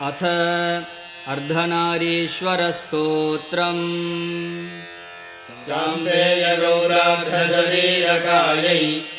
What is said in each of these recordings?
अथ अर्धनारीश्वरस्तोत्रम्। चाम्पेयगौरार्धशरीरकायै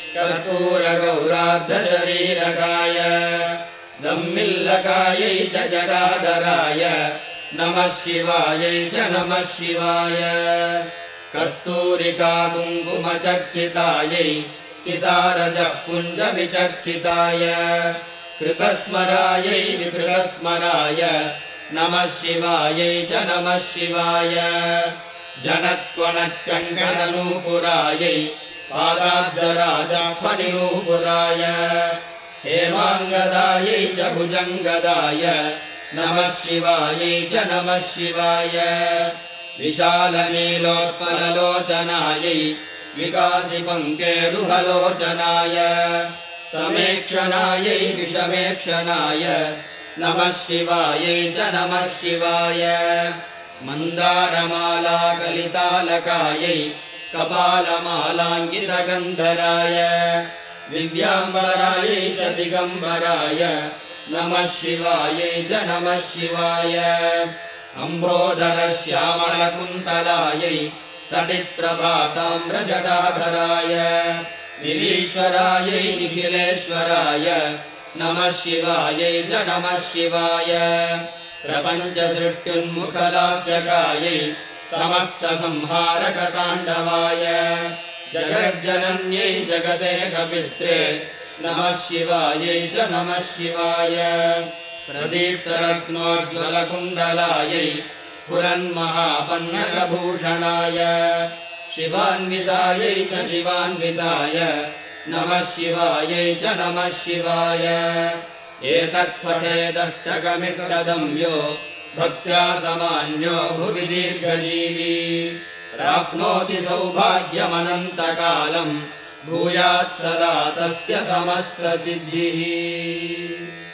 कर्पूरगौरार्धशरीरकाय दम्मिल्लकायै च जटाधराय नमः शिवायै च नमः शिवाय। कस्तूरिका कुङ्कुमचर्चितायै चितारजः पुञ्जविचर्चिताय कृतस्मरायै विकृतस्मराय नमः शिवायै च नमः शिवाय। जनत्वनत्यङ्कणनूपुरायै पादाब्जराजफणिनूपुराय हेमाङ्गदायै च भुजङ्गदाय नमः शिवायै च नमः शिवाय। विशालनीलोत्पललोचनायै विकासिपङ्केरुहलोचनाय समेक्षणायै विषमेक्षणाय नमः शिवायै च नमः शिवाय। मन्दारमालाकलितालकायै कपालमालाङ्कितगन्धराय दिव्याम्बरायै च दिगम्बराय नमः शिवायै च नमः शिवाय। अम्ब्रोदरश्यामलकुन्तलायै तटिप्रभाताम्रजटाधराय निरीश्वरायै निखिलेश्वराय नमः शिवायै च नमः शिवाय। प्रपञ्चसृष्टुन्मुखलास्यकायै समस्तसंहारकताण्डवाय जगज्जनन्यै जगदेकपित्रे नमः शिवायै च नमः शिवाय। प्रदीप्तरत्नोज्ज्वलकुण्डलायै स्फुरन्महापन्नगभूषणाय शिवान्वितायै च शिवान्विताय नमः शिवायै च नमः शिवाय। एतत्पठेदष्टकमित्रदम्यो भक्त्या समान्यो भुवि दीर्घजीवी प्राप्नोति सौभाग्यमनन्तकालम् भूयात् सदा तस्य समस्तसिद्धिः।